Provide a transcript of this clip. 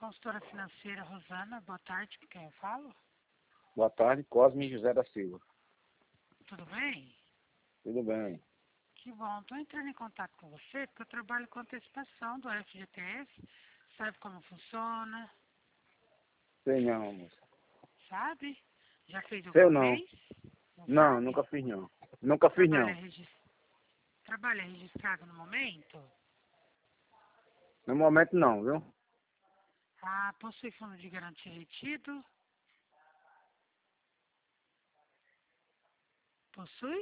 consultora financeira Rosana, boa tarde, com quem eu falo? Boa tarde, Cosme José da Silva. Tudo bem? Tudo bem. Que bom, estou entrando em contato com você porque eu trabalho com antecipação do FGTS, sabe como funciona, Sei não, moça. sabe? Já fez Sei alguma não. vez? Não, sabe? nunca fiz não. Nunca fiz Trabalha, não. Trabalha registrado no momento? No momento não, viu? Ah, possui fundo de garantia retido? Possui?